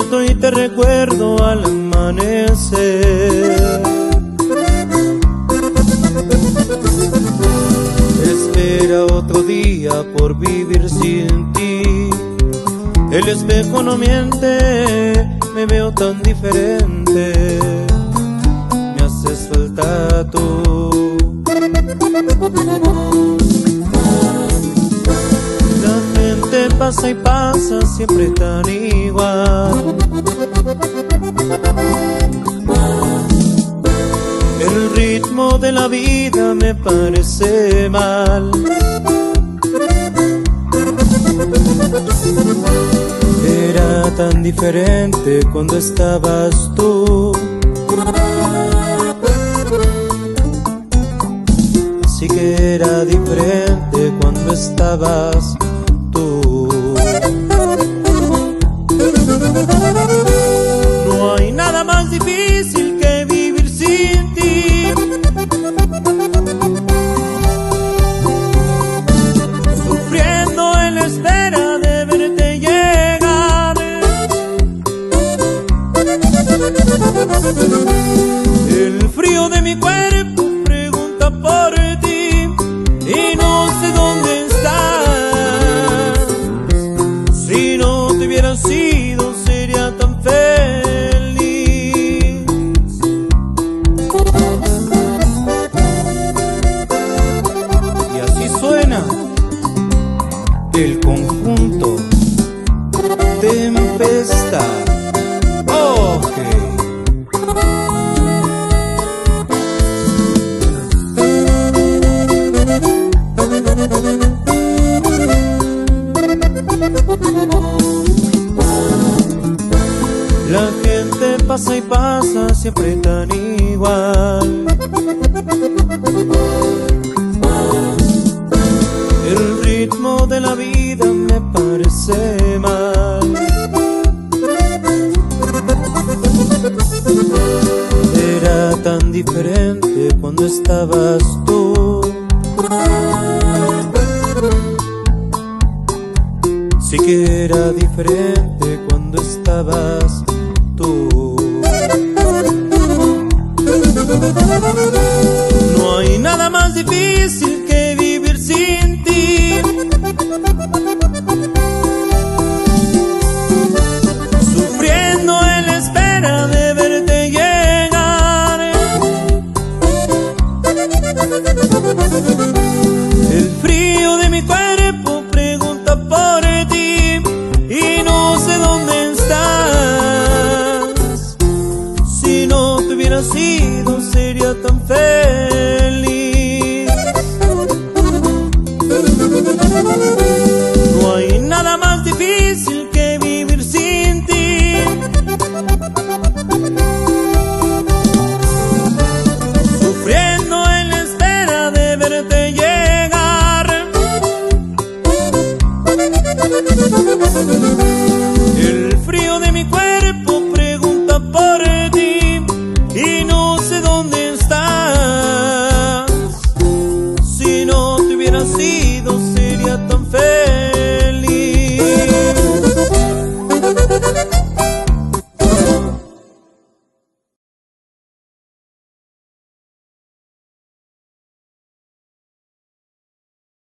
despierto y te recuerdo al amanecer. Espera otro día por vivir sin ti. El espejo no miente, me veo tan diferente. Me haces falta tú. La gente pasa y pasa, siempre tan igual. El ritmo de la vida me parece mal. Era tan diferente cuando estabas tú. Sí que era diferente cuando estabas tú. No hay nada más difícil que vivir sin ti. Sufriendo en la espera de verte llegar. El frío de mi cuerpo pregunta por ti y no sé dónde estás. Si no te hubiera sido sería tan feliz. Y así suena el conjunto Tempestad. Okay. La gente pasa y pasa, siempre tan igual. El ritmo de la vida me parece mal. Era tan diferente cuando estabas tú. Sí que era diferente cuando estabas tú. No hay nada más difícil que vivir sin ti. Sufriendo en la espera de verte llegar. El frío de mi cuerpo pregunta por ti y no sé dónde estás. Si no te hubiera sido sería tan feliz. No hay nada más difícil que vivir sin ti. Sufriendo en la espera de verte llegar.